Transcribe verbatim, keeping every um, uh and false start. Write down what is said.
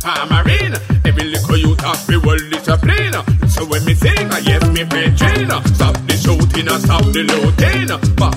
tamarind. Every little youth have the world discipline. So when me sing, I yes me pay train. Stop the shooting and stop the looting. Back